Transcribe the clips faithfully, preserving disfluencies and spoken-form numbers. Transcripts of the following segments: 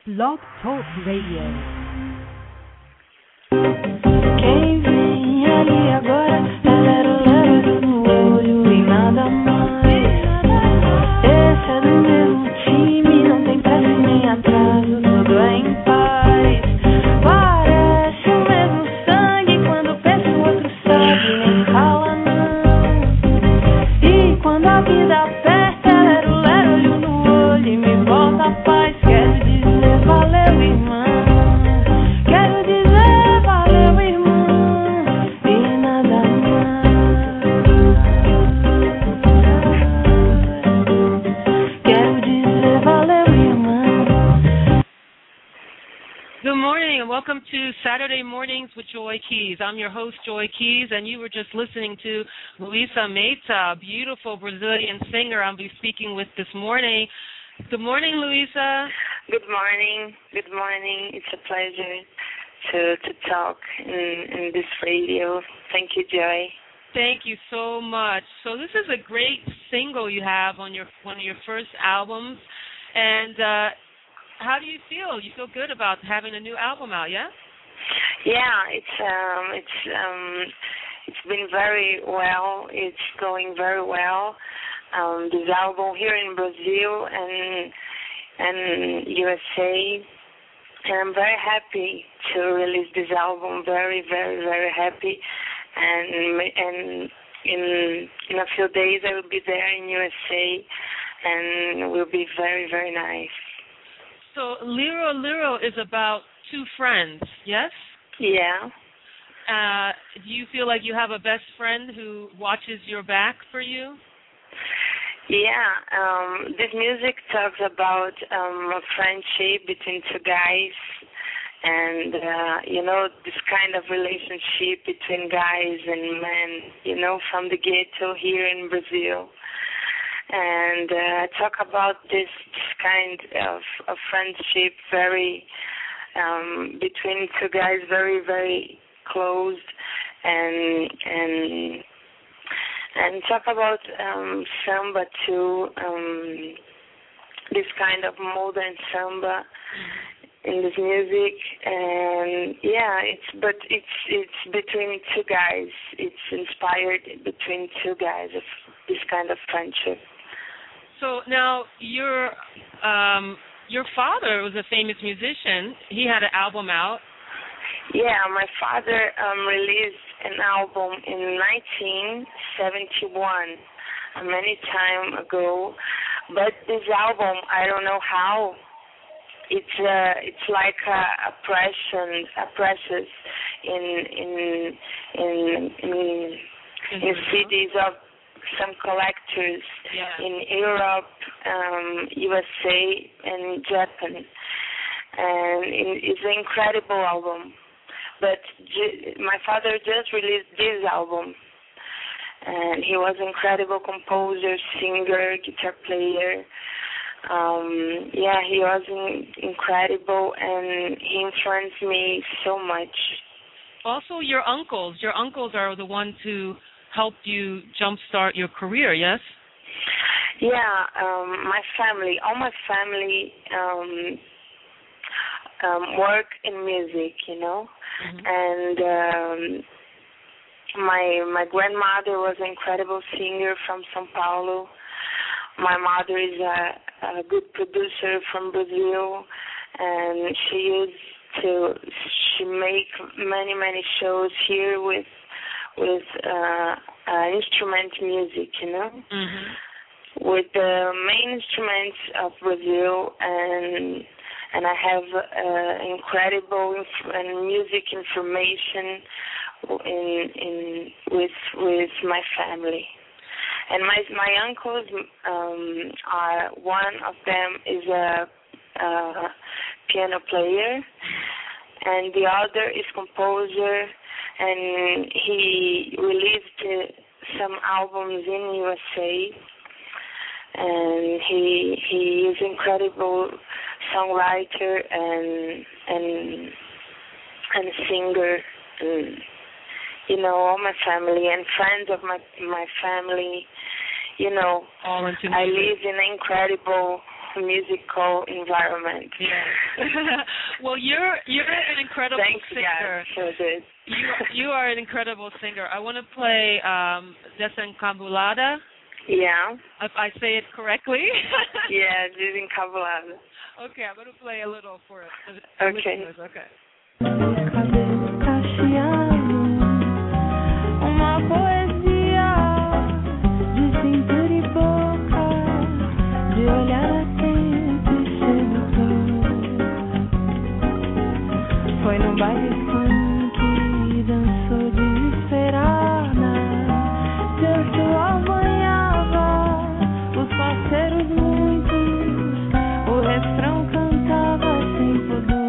Blog Talk Radio. Quem vem ali agora é lero, lero no olho e nada mais. Esse é do mesmo time, não tem pressa e nem atraso, tudo é em paz. Parece o mesmo sangue, quando pensa o outro sabe, nem fala não. E quando a vida aperta, é lero, lero, olho no olho e me volta a paz. Quero dizer valeu, irmã. Quero dizer valeu, irmã, e nada mais. Quero dizer valeu, irmã. Good morning and welcome to Saturday Mornings with Joy Keys. I'm your host, Joy Keys, and you were just listening to Luisa Meta, a beautiful Brazilian singer I'll be speaking with this morning. Good morning, Luisa. Good morning. Good morning. It's a pleasure to to talk in, in this radio. Thank you, Joy. Thank you so much. So this is a great single you have on your one of your first albums. And uh, how do you feel? You feel good about having a new album out, yeah? Yeah, it's um it's um it's been very well. It's going very well. Um, this album here in Brazil and and U S A, and I'm very happy to release this album. Very, very, very happy, and and in in a few days I will be there in U S A, and it will be very, very nice. So Liro Liro is about two friends, yes? Yeah. Uh, do you feel like you have a best friend who watches your back for you? Yeah, um, this music talks about um, a friendship between two guys, and uh, you know, this kind of relationship between guys and men, you know, from the ghetto here in Brazil. And uh, talk about this, this kind of, of friendship, very um, between two guys, very, very close, and and. And talk about um, samba too, um, this kind of modern samba in this music, and yeah, it's but it's it's between two guys. It's inspired between two guys of this kind of friendship. So now your um, your father was a famous musician. He had an album out. Yeah, my father um, released an album in nineteen seventy-one, uh, many time ago. But this album, I don't know how. It's uh, it's like a, a precious, a precious in in in in, in cities of some collectors yeah. in Europe, um, U S A, and Japan, and it's an incredible album. But j- my father just released this album, and he was an incredible composer, singer, guitar player. Um, yeah, he was in- incredible, and he influenced me so much. Also, your uncles. Your uncles are the ones who helped you jumpstart your career, yes? Yeah, um, my family, all my family um, um, work in music, you know. Mm-hmm. And um, my my grandmother was an incredible singer from São Paulo. My mother is a, a good producer from Brazil, and she used to she make many many shows here with with uh, uh, instrument music, you know, mm-hmm. with the main instruments of Brazil, and. And I have uh, incredible inf- and music information in in with with my family. And my my uncles um, are one of them is a, a piano player, and the other is composer, and he released uh, some albums in U S A. And he he is incredible songwriter and and and singer, and you know, all my family and friends of my my family, you know, all into I music. live in an incredible musical environment. Yeah. Well, you're you're an incredible Thanks, singer. God, for this. You you are an incredible singer. I want to play um, Desencabulada. Yeah. If I say it correctly. Yeah, Desencabulada. Okay, I'm going to play a little for it. Okay. Okay. Cabelo cacheado, uma poesia de cintura e boca, de olhar atento e sedutor. Foi no baile funk, dançou desesperada, seu suor banhava os parceiros muitos, o refrão cantava sem pudor.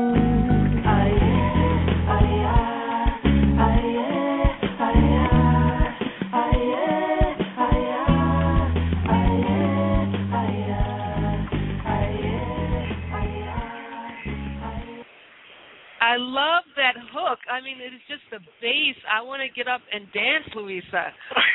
I love that hook. I mean, it is just the bass. I want to get up and dance, Luisa.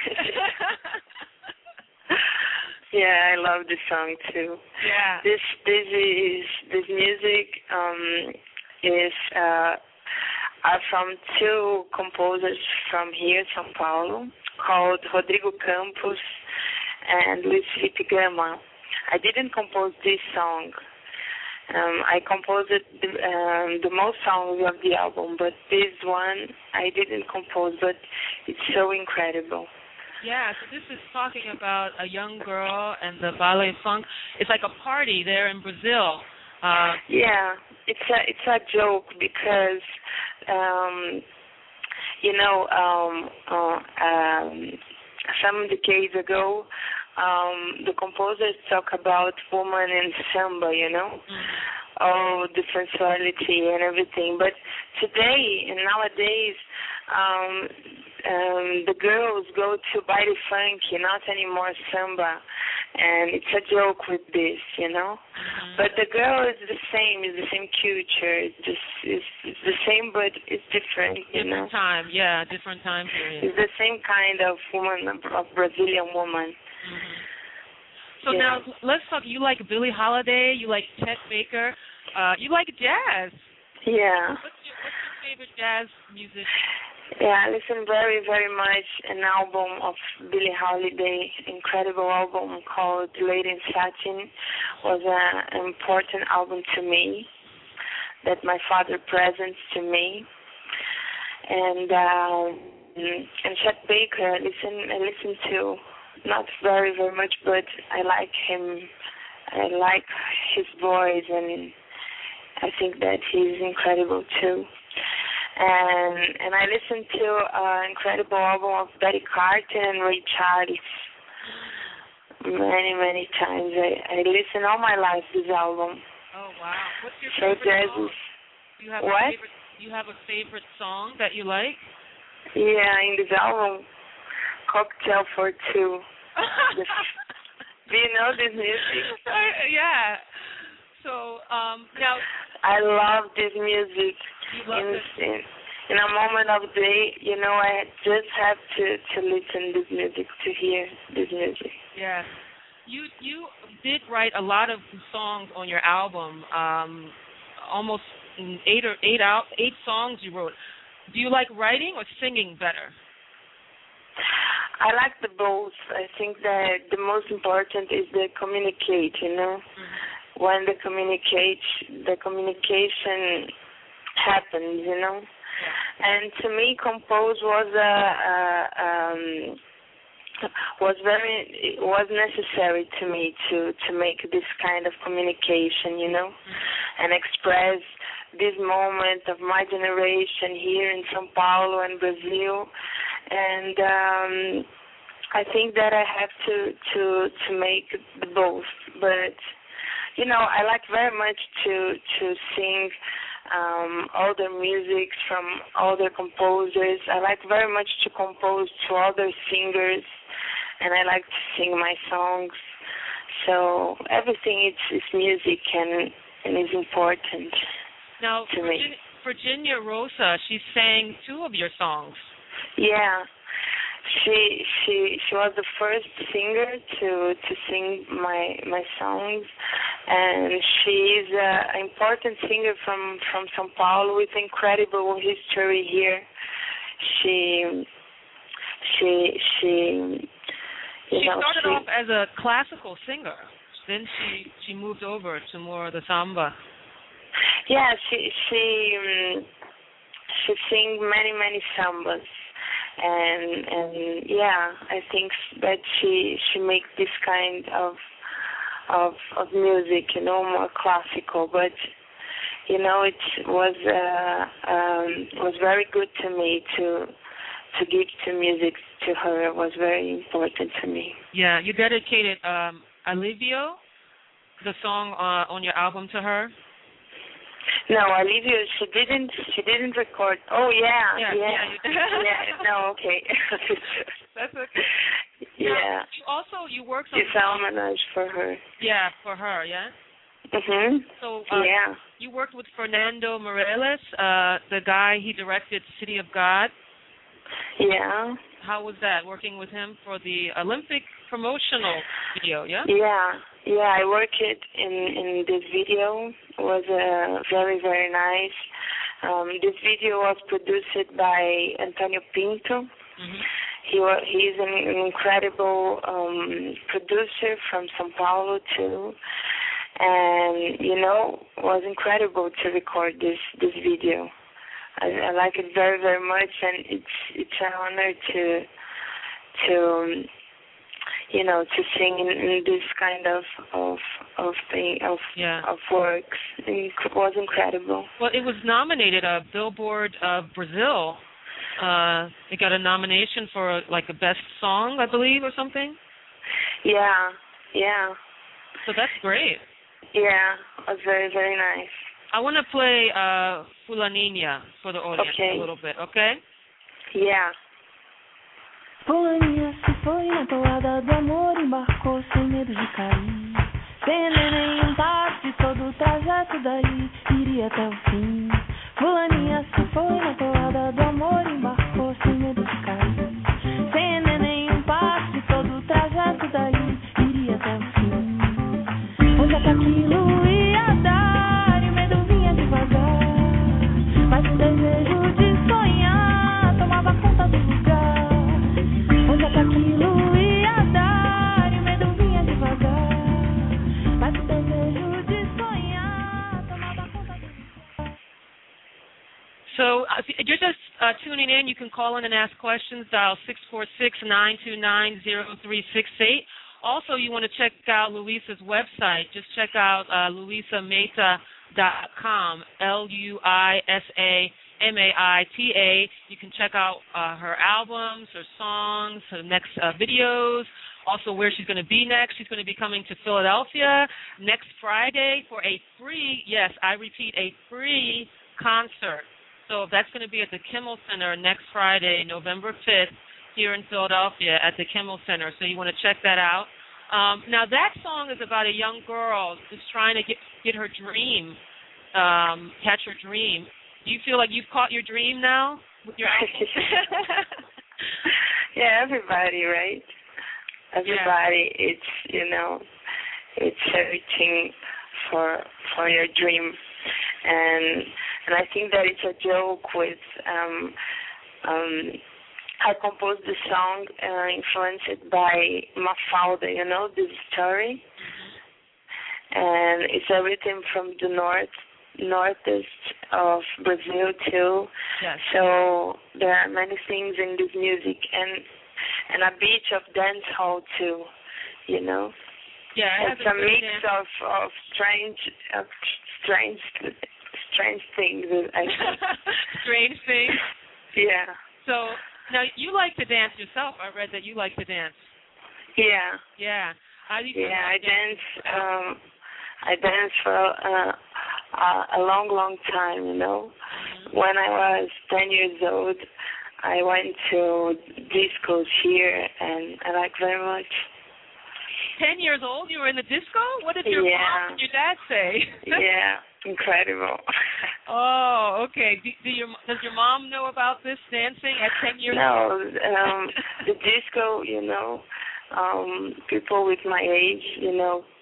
Yeah, I love this song too. Yeah. This this is this music um is uh are from two composers from here, São Paulo, called Rodrigo Campos and Luis Felipe Gama. I didn't compose this song. Um, I composed the, um, the most songs of the album, but this one I didn't compose, but it's so incredible. Yeah, so this is talking about a young girl and the ballet funk. It's like a party there in Brazil. Uh, yeah, it's a it's a joke because um, you know um, uh, um, some decades ago. Um, the composers talk about woman and samba, you know, mm-hmm. all the sensuality and everything. But today and nowadays, um, um, the girls go to baile funky, not anymore samba, and it's a joke with this, you know. Mm-hmm. But the girl is the same, is the same culture, it's just it's, it's the same, but it's different, you different know. time, yeah, different time period. It's the same kind of woman, of Brazilian woman. Mm-hmm. So yeah. now let's talk. You like Billie Holiday. You like Chet Baker. Uh, you like jazz. Yeah. What's your, what's your favorite jazz musician? Yeah, I listen very, very much an album of Billie Holiday, incredible album called Lady in Satin. Was an important album to me that my father presents to me. And uh, and Chet Baker, I listen, I listen to. Not very, very much, but I like him. I like his voice, and I think that he's incredible too. And and I listened to an incredible album of Betty Carter and Ray Charles many, many times. I, I listen all my life to this album. Oh wow! What's your so favorite song? Do you have what? A favorite, do you have a favorite song that you like? Yeah, in this album, Cocktail for Two. Do you know this music? Uh, yeah. So um, now. I love this music. You love in, it. in, in a moment of the day, you know, I just have to to listen this music, to hear this music. Yeah. You you did write a lot of songs on your album. Um, almost eight or eight out eight songs you wrote. Do you like writing or singing better? I like the both. I think that the most important is the communicate, you know. Mm-hmm. When the communicate, the communication happens, you know. Yeah. And to me, compose was a, a um, was very was necessary to me to to make this kind of communication, you know, mm-hmm. and express this moment of my generation here in São Paulo and Brazil. And um, I think that I have to to to make both. But you know, I like very much to to sing um, other music from other composers. I like very much to compose to other singers, and I like to sing my songs. So everything is is music and and is important now, to Virginia, me. Virginia Rosa, she sang two of your songs. Yeah, she she she was the first singer to to sing my my songs, and she's an important singer from from São Paulo with incredible history here. She she she you she know started she, off as a classical singer. Then she she moved over to more of the samba. Yeah, she she um, she sing many many sambas, and and yeah, I think that she she makes this kind of of of music, you know, more classical, but you know, it was uh, um, was very good to me to to give to music to her. It was very important to me. Yeah, you dedicated um, Alivio, the song uh, on your album, to her. No, Olivia, she didn't. She didn't record. Oh yeah, Yeah, yeah, yeah. yeah. No, okay. That's okay. Yeah. Now, you also, you worked on. It's a homage for her. Yeah, for her. Yeah. Mhm. So uh, yeah. you worked with Fernando Meirelles, uh, the guy he directed City of God. Yeah. How was that working with him for the Olympic promotional video? Yeah. Yeah. Yeah. I worked in in this video. It was uh, very very nice. Um, this video was produced by Antonio Pinto. Mm-hmm. He was he's an incredible um, producer from São Paulo too. And you know, it was incredible to record this this video. I, I like it very very much, and it's it's an honor to to um, you know to sing in, in this kind of of of thing of yeah. of works. It was incredible. Well, it was nominated a uh, Billboard of Brazil. Uh, it got a nomination for like a best song, I believe, or something. Yeah, yeah. So that's great. Yeah, it was very, very nice. I want to play uh, Fulaninha for the audience okay. a little bit, okay? Yeah. Fulaninha se foi na toada do amor, embarcou sem medo de cair. Sem nenhum passe, todo o trajeto dali iria até o fim. Fulaninha se foi na toada do amor, embarcou sem medo de cair. Sem nenhum passe, todo o trajeto dali iria até o fim. Onde é que aquilo ia dar? E o medo vinha devagar. Mas um desejo de sonhar tomava conta do lugar. Onde é que aquilo ia dar? E o medo vinha devagar. Mas um desejo de sonhar tomava conta do lugar. So uh, if you're just uh, tuning in, you can call in and ask questions. Dial six four six, nine two nine, zero three six eight. Also, you want to check out Luisa's website. Just check out uh, luisa maita dot com, L U I S A M A I T A. You can check out uh, her albums, her songs, her next uh, videos, also where she's going to be next. She's going to be coming to Philadelphia next Friday for a free, yes, I repeat, a free concert. So that's going to be at the Kimmel Center next Friday, November fifth, here in Philadelphia at the Kimmel Center. So you want to check that out. Um, now, that song is about a young girl who's trying to get, get her dream, um, catch her dream. Do you feel like you've caught your dream now with your album? Yeah, everybody, right? Everybody, yeah. It's, you know, it's searching for for your dream. And and I think that it's a joke with um um I composed the song uh, influenced by Mafalda, you know, this story. Mm-hmm. And it's everything from the north, northeast of Brazil too. Yes. So there are many things in this music, and and a bit of dance hall too, you know. Yeah, it's a, a mix dance. of of strange, of strange, strange things. I think. Strange things. Yeah. So. Now, you like to dance yourself. I read that you like to dance. Yeah. Yeah. How do you yeah, I dance. Um, I danced for uh, a, a long, long time, you know. Mm-hmm. When I was ten years old, I went to discos here, and I like very much. Ten years old? You were in the disco? What did your yeah. mom and your dad say? Yeah, incredible. Oh, okay. Do, do your does your mom know about this dancing at ten years no, old? No, um, the disco, you know, um, people with my age, you know,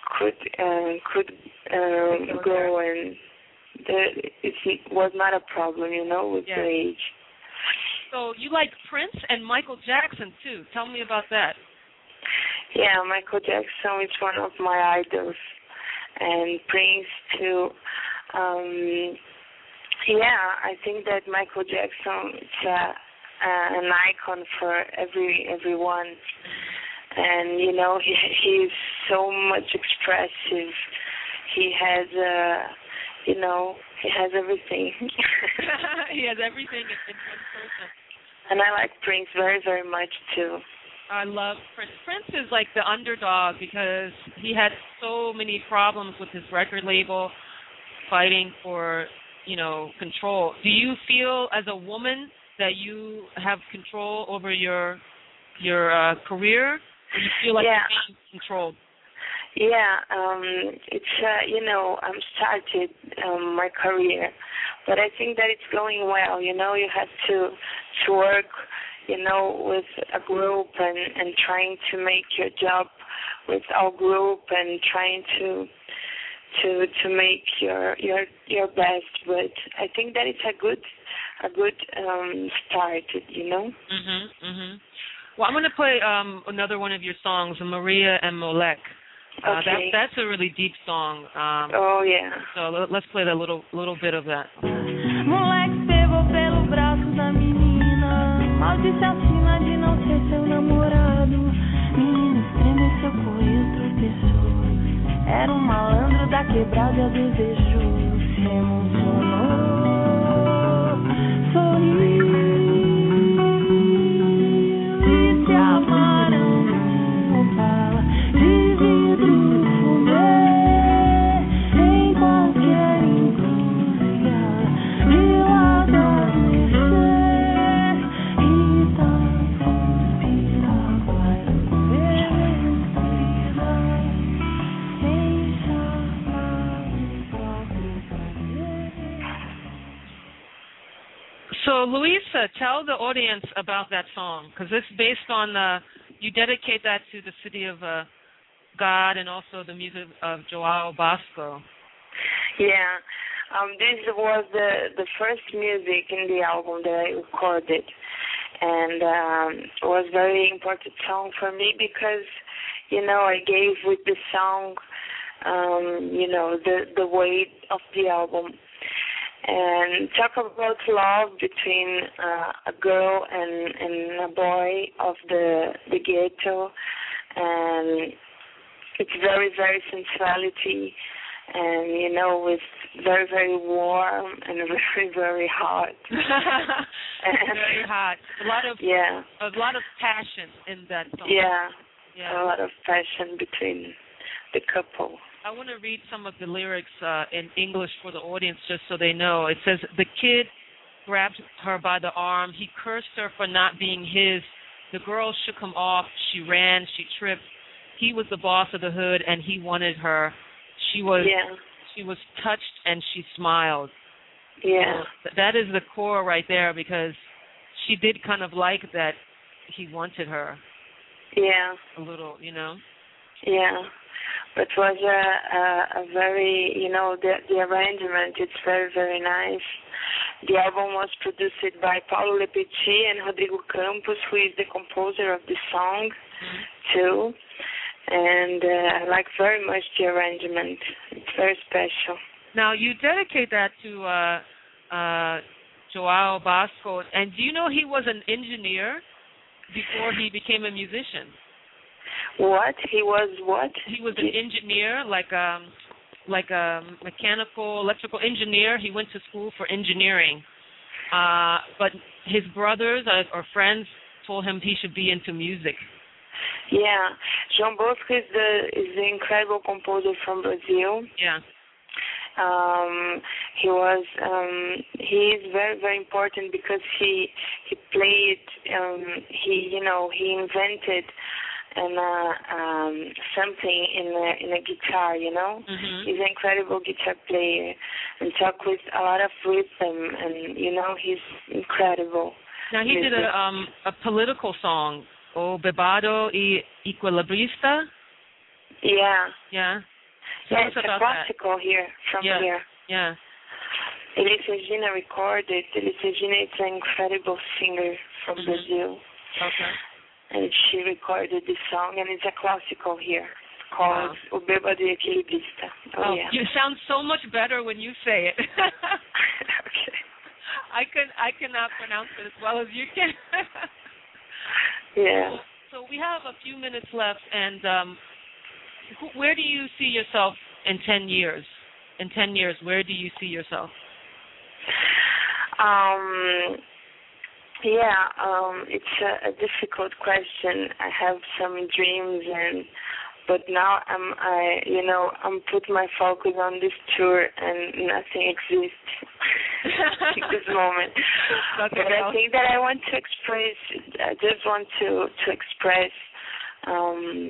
could uh, could um, go, and the, it was not a problem, you know, with yes. the age. So you like Prince and Michael Jackson too. Tell me about that. Yeah, Michael Jackson is one of my idols, and Prince too. Um, yeah, I think that Michael Jackson is a, uh, an icon for every everyone, and you know he he's so much expressive. He has uh, you know he has everything. He has everything in, in one person. And I like Prince very very much too. I love Prince. Prince is like the underdog because he had so many problems with his record label, fighting for, you know, control. Do you feel as a woman that you have control over your your uh, career, or you feel like yeah. you're being controlled? Yeah, um, it's uh, you know I'm started um, my career, but I think that it's going well. You know, you have to to work, you know, with a group and, and trying to make your job with our group and trying to to to make your your your best. But I think that it's a good a good um, start, you know. Mhm, mhm. Well, I'm going to play um, another one of your songs, Maria and Molek. Uh, Okay. that, that's a really deep song. Um, oh yeah. So let's play that little little bit of that. Moleque pegou pelo braço da menina, mal disse acima de não ser seu namorado. Menina estremeceu, correu, tropeçou. Era um malandro da quebrada, desejou, se emocionou, sorriu e se amaram num Opala de vidro fumê em qualquer encruzilhada de lá adormecer e da Piraguaia vencida em chamar o próprio prazer. So, Luisa, tell the audience about that song, because it's based on, uh, you dedicate that to the city of uh, God and also the music of Joao Bosco. Yeah, um, this was the the first music in the album that I recorded, and um, it was a very important song for me because, you know, I gave with the song, um, you know, the the weight of the album. And talk about love between uh, a girl and, and a boy of the the ghetto, and it's very very sensuality, and you know, with very very warm and very very hot. Very hot. A lot of yeah, a lot of passion in that song. Yeah, yeah. a lot of passion between the couple. I want to read some of the lyrics uh, in English for the audience just so they know. It says, the kid grabbed her by the arm. He cursed her for not being his. The girl shook him off. She ran. She tripped. He was the boss of the hood, and he wanted her. She was yeah. she was touched, and she smiled. Yeah. So that is the core right there, because she did kind of like that he wanted her. Yeah. A little, you know? Yeah. It was a, a, a very, you know, the, the arrangement, it's very, very nice. The album was produced by Paulo Lepetit and Rodrigo Campos, who is the composer of the song, mm-hmm. too. And uh, I like very much the arrangement. It's very special. Now, you dedicate that to uh, uh, Joao Bosco. And do you know he was an engineer before he became a musician? What? He was what? He was an engineer, like um, like a mechanical, electrical engineer. He went to school for engineering. Uh, but his brothers or, or friends told him he should be into music. Yeah. João Bosco is the is the incredible composer from Brazil. Yeah. Um, he was um, he is very very important because he he played um, he you know he invented and uh, um, something in a, in a guitar, you know. Mm-hmm. He's an incredible guitar player and talk with a lot of rhythm, and you know he's incredible. Now he music. did a um a political song, O Bebado e Equilibrista. Yeah. Yeah. Tell yeah, us it's about a classical that. here, from yeah. here. Yeah. Elis Regina recorded. Elis Regina is an incredible singer from Mm-hmm. Brazil. Okay. And she recorded this song, and it's a classical here called Wow. O Bêbado e Equilibrista. Oh, Oh, yeah. you sound so much better when you say it. Okay. I can I cannot pronounce it as well as you can. Yeah. So, so we have a few minutes left, and um, wh- where do you see yourself in ten years? In ten years, where do you see yourself? Um, yeah, um, it's a, a difficult question. I have some dreams, and but now I'm, I, you know, I'm putting my focus on this tour, and nothing exists at this moment. Nothing But I else? think that I want to express. I just want to to express. Um,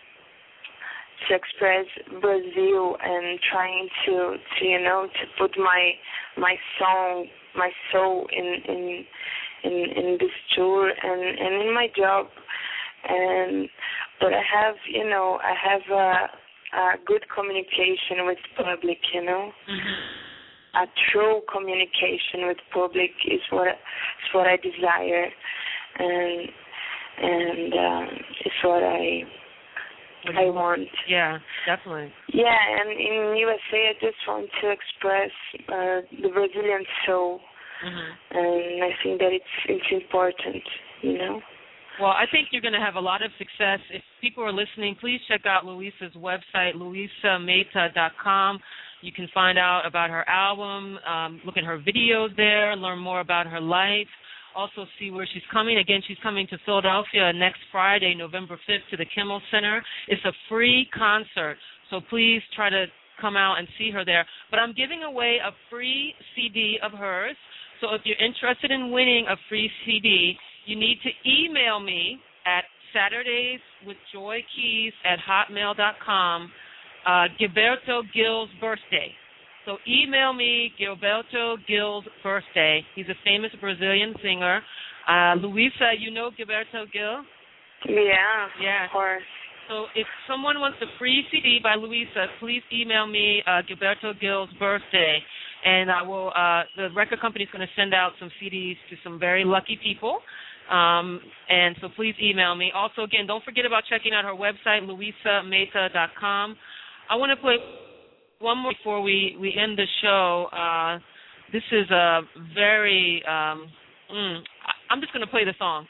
to express Brazil and trying to, to you know to put my my song my soul in in in, in this tour and, and in my job, and but I have you know I have a, a good communication with public, you know Mm-hmm. a true communication with public is what is what I desire, and and um, it's what I I want. Yeah, definitely. Yeah, and in U S A, I just want to express uh, the Brazilian soul, Mm-hmm. and I think that it's it's important, you know. Well, I think you're going to have a lot of success. If people are listening, please check out Luisa's website, luisa meta dot com. You can find out about her album, um, look at her videos there, learn more about her life. Also see where she's coming. Again, she's coming to Philadelphia next Friday, November fifth, to the Kimmel Center. It's a free concert, so please try to come out and see her there. But I'm giving away a free C D of hers, so if you're interested in winning a free C D, you need to email me at Saturdays with Joy Keys at hotmail dot com, uh, Gilberto Gil's birthday. So email me, Gilberto Gil's birthday. He's a famous Brazilian singer. Uh, Luisa, you know Gilberto Gil? Yeah, Yeah. of course. So if someone wants a free C D by Luisa, please email me, uh, Gilberto Gil's birthday, and I will. Uh, the record company is going to send out some C Ds to some very lucky people. Um, and so please email me. Also, again, don't forget about checking out her website, luisa meta dot com. I want to play one more before we, we end the show. Uh, this is a very, um, mm, I, I'm just going to play the song.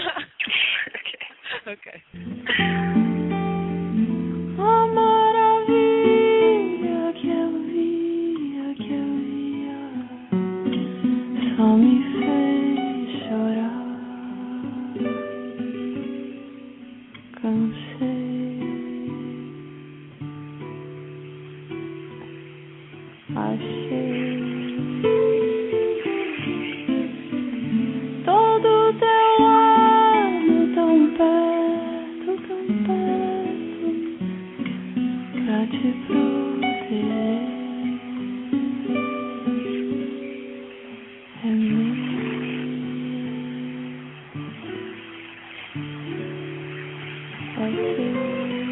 Okay. Okay. A maravilha que eu via, que eu via, só me fez chorar. Cansei, achei todo teu lado tão perto, tão perto, pra te proteger. É meu. É teu.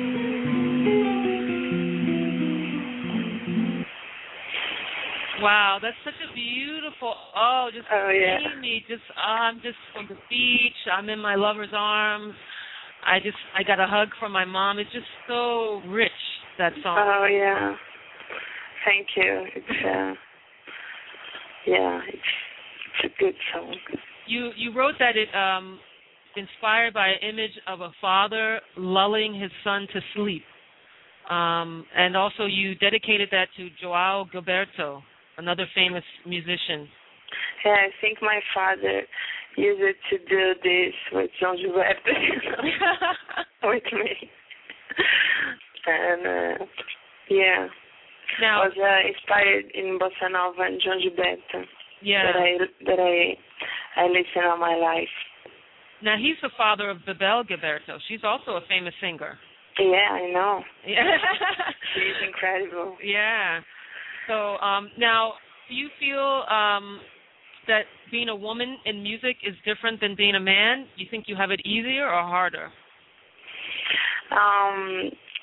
Wow, that's such a beautiful, oh, just Oh, yeah. see me, just, uh, I'm just on the beach, I'm in my lover's arms, I just, I got a hug from my mom. It's just so rich, that song. Oh, yeah. Thank you. It's uh, yeah, it's it's a good song. You you wrote that it um inspired by an image of a father lulling his son to sleep, um, and also you dedicated that to Joao Gilberto, another famous musician. Yeah, I think my father used it to do this with João Gilberto, with me, and uh, yeah, Now, I was uh, inspired in Bossa Nova and João Gilberto yeah. that I that I I listen all my life. Now he's the father of Bebel Gilberto. She's also a famous singer. Yeah, I know. Yeah. She's incredible. Yeah. So um, now, do you feel um, that being a woman in music is different than being a man? Do you think you have it easier or harder? Um,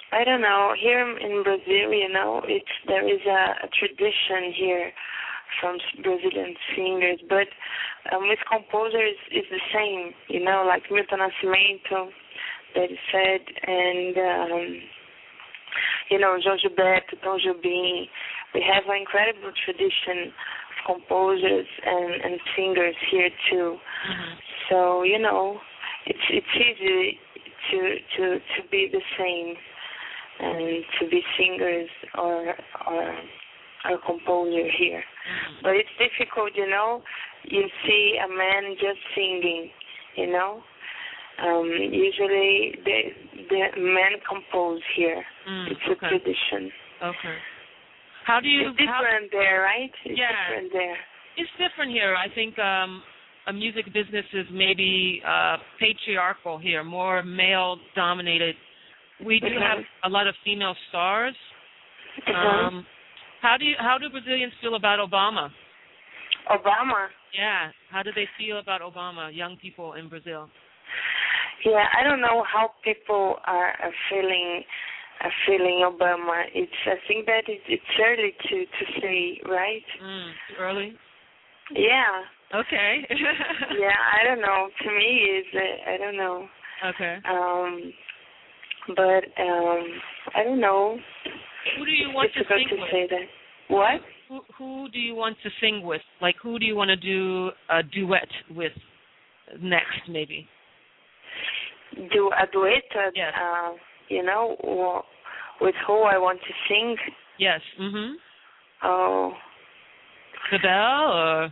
I don't know. Here in Brazil, you know, it's there is a, a tradition here from s- Brazilian singers, but um, with composers it's the same. You know, like Milton Nascimento, that is said, and um, you know, João Gilberto, Tom Jobim. We have an incredible tradition of composers and, and singers here too. Mm-hmm. So you know, it's it's easy to to to be the same and to be singers or or or composer here. Mm-hmm. But it's difficult, you know. You see a man just singing, you know. Um, usually the the men compose here. Mm, it's okay. a tradition. Okay. How do you? It's different how, there, right? It's yeah. different there. It's different here. I think um, a music business is maybe uh, patriarchal here, more male-dominated. We do Mhm. have a lot of female stars. Mhm. Um, how do you? How do Brazilians feel about Obama? Obama. Yeah. How do they feel about Obama? Young people in Brazil. Yeah, I don't know how people are, are feeling are feeling Obama. It's I think that it, it's early to to say, right? Mm, too early. Yeah. Okay. Yeah, I don't know. To me, is uh, I don't know. Okay. Um, but um, I don't know. Who do you want it's to difficult sing to with? say that. What? Who, who do you want to sing with? Like, who do you want to do a duet with next, maybe? Do a duet? Uh, Yes. uh, you know, or with who I want to sing? Yes. Mhm. Oh. Fidel or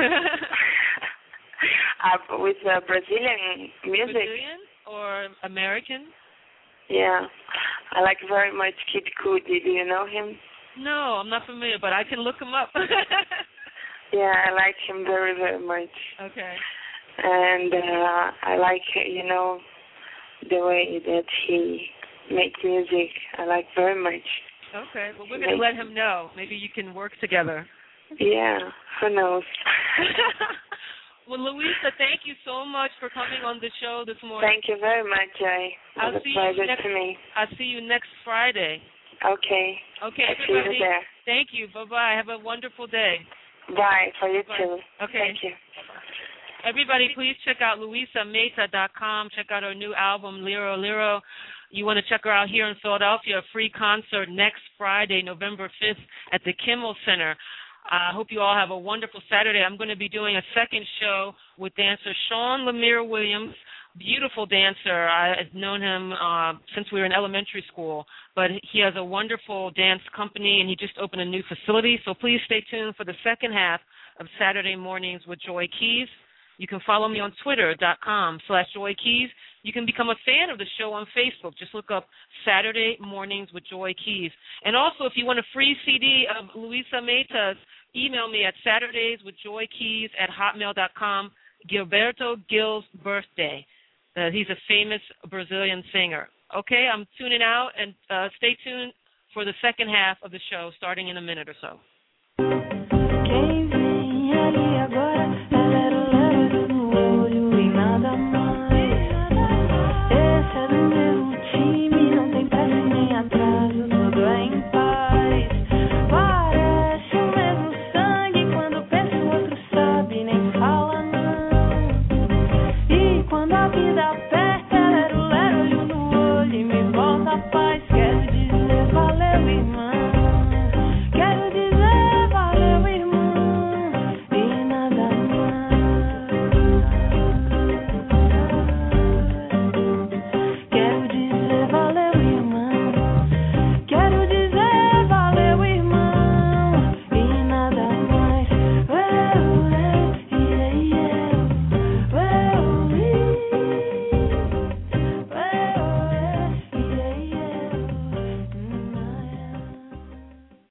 uh, with uh, Brazilian music. Brazilian or American? Yeah, I like very much Kid Cudi. Do you know him? No, I'm not familiar, but I can look him up. Yeah, I like him very, very much. Okay. And uh, I like, you know, the way that he makes music. I like very much. Okay. Well, we're going to let him know. Maybe you can work together. Yeah, who knows? Well, Luisa, thank you so much for coming on the show this morning. Thank you very much, Jay. It I'll was see a pleasure you next, to me. I'll see you next Friday. Okay. Okay, I'll see you everybody. there. Thank you. Bye-bye. Have a wonderful day. Bye, for you Bye. too. Okay. Thank you. Everybody, please check out Luisa Meza dot com. Check out her new album, Liro Liro. You want to check her out here in Philadelphia, a free concert next Friday, November fifth, at the Kimmel Center. I uh, hope you all have a wonderful Saturday. I'm going to be doing a second show with dancer Sean Lemire Williams, beautiful dancer. I've known him uh, since we were in elementary school, but he has a wonderful dance company, and he just opened a new facility. So please stay tuned for the second half of Saturday Mornings with Joy Keys. You can follow me on Twitter.com slash Joy Keys. You can become a fan of the show on Facebook. Just look up Saturday Mornings with Joy Keys. And also, if you want a free C D of Luisa Meita's, email me at saturdayswithjoykeys at hotmail dot com. Gilberto Gil's birthday. Uh, he's a famous Brazilian singer. Okay, I'm tuning out, and uh, stay tuned for the second half of the show starting in a minute or so.